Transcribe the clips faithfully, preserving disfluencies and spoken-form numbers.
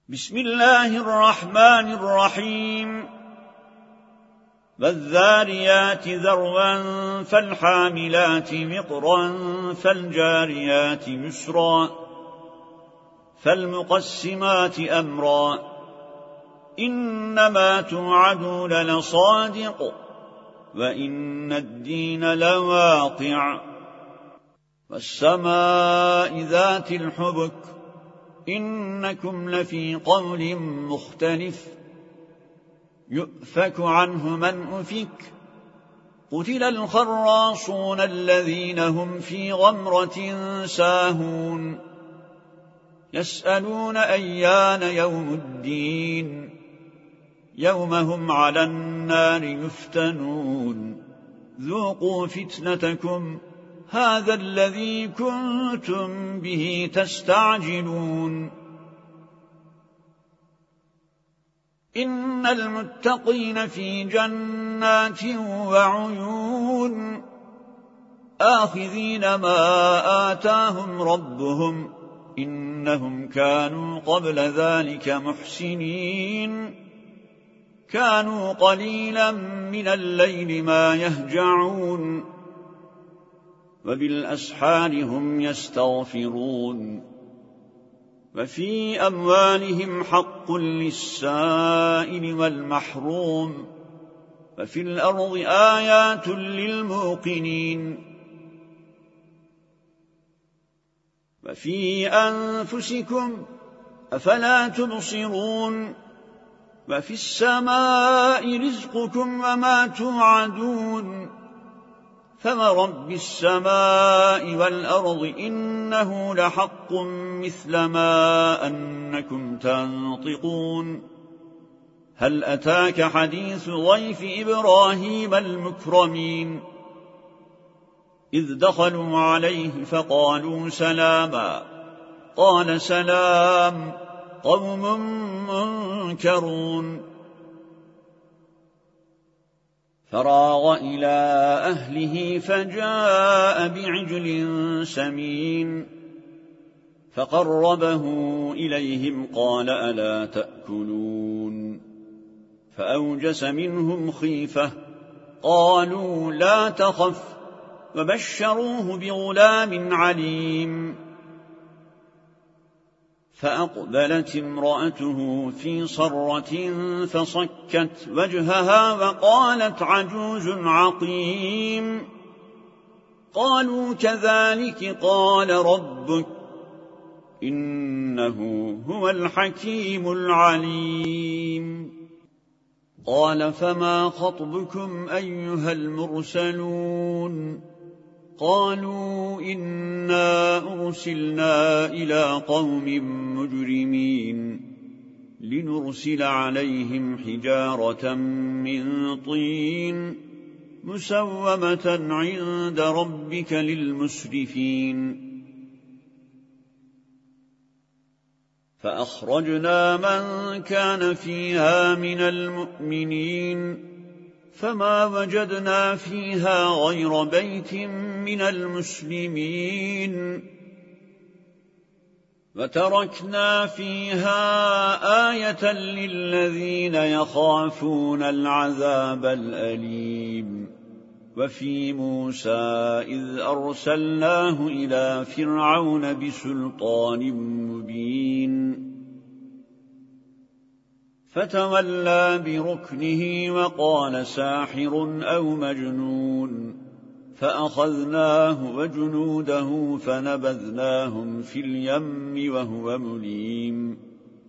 بسم الله الرحمن الرحيم والذاريات ذروا فالحاملات وقرا فالجاريات يسرا فالمقسمات أمرا إنما توعدون لصادق وإن الدين لواقع والسماء ذات الحبك إنكم لفي قول مختلف يؤفك عنه من أفك قتل الخراصون الذين هم في غمرة ساهون يسألون أيان يوم الدين يوم هم على النار يفتنون ذوقوا فتنتكم هذا الذي كنتم به تستعجلون إن المتقين في جنات وعيون آخذين ما آتاهم ربهم إنهم كانوا قبل ذلك محسنين كانوا قليلا من الليل ما يهجعون وبالأسحار هم يستغفرون وفي أموالهم حق للسائل والمحروم وفي الأرض آيات للموقنين وفي أنفسكم أفلا تبصرون وفي السماء رزقكم وما توعدون فورب السماء والأرض إنه لحق مثل ما أنكم تنطقون هل أتاك حديث ضيف إبراهيم المكرمين إذ دخلوا عليه فقالوا سلاما قال سلام قوم منكرون فراغ إلى أهله فجاء بعجل سمين فقربه إليهم قال ألا تأكلون فأوجس منهم خيفة قالوا لا تخف وبشروه بغلام عليم فأقبلت امرأته في صرة فصكت وجهها وقالت عجوز عقيم قالوا كذلك قال ربك إنه هو الحكيم العليم قال فما خطبكم أيها المرسلون قالوا إنا أرسلنا إلى قوم مجرمين لنرسل عليهم حجارة من طين مسومة عند ربك للمسرفين فأخرجنا من كان فيها من المؤمنين فما وجدنا فيها غير بيت من المسلمين وتركنا فيها آية للذين يخافون العذاب الأليم وفي موسى إذ أرسلناه إلى فرعون بسلطان مبين فتولى بركنه وقال ساحر أو مجنون فأخذناه وجنوده فنبذناهم في اليم وهو مليم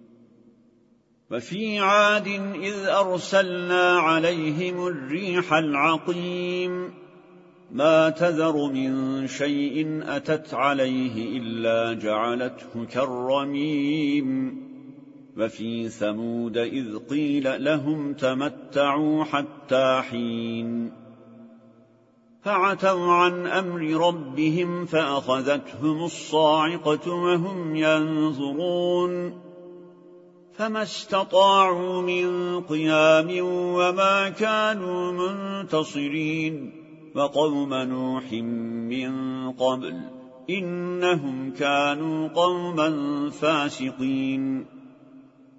وفي عاد إذ أرسلنا عليهم الريح العقيم ما تذر من شيء أتت عليه إلا جعلته كالرميم وفي ثمود إذ قيل لهم تمتعوا حتى حين فعتوا عن أمر ربهم فأخذتهم الصاعقة وهم ينظرون فما استطاعوا من قيام وما كانوا منتصرين وقوم نوح من قبل إنهم كانوا قوما فاسقين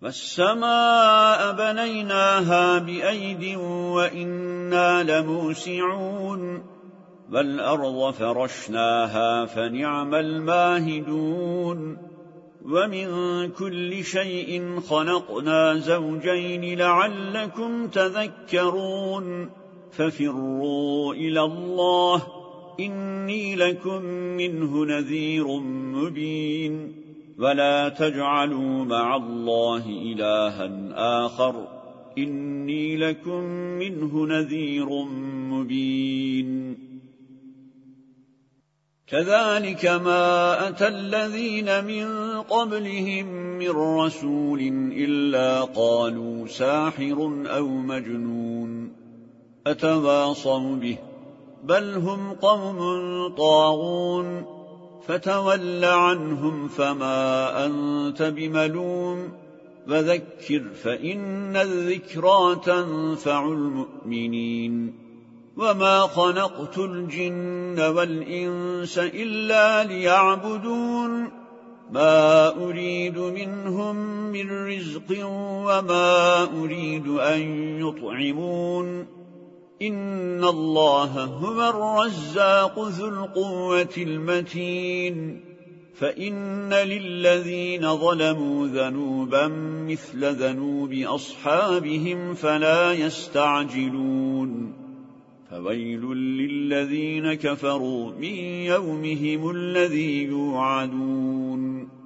والسماء بنيناها بأيد وإنا لموسعون والأرض فرشناها فنعم الماهدون ومن كل شيء خلقنا زوجين لعلكم تذكرون ففروا إلى الله إني لكم منه نذير مبين ولا تجعلوا مع الله إلها آخر إني لكم منه نذير مبين كذلك ما أتى الذين من قبلهم من رسول إلا قالوا ساحر أو مجنون أتواصوا به بل هم قوم طاغون فتول عنهم فما أنت بملوم وذكر فإن الذكرى تنفع المؤمنين وما خلقت الجن والإنس إلا ليعبدون ما أريد منهم من رزق وما أريد أن يطعمون إن الله هو الرزاق ذو القوة المتين فإن للذين ظلموا ذنوبا مثل ذنوب أصحابهم فلا يستعجلون فويل للذين كفروا من يومهم الذي يوعدون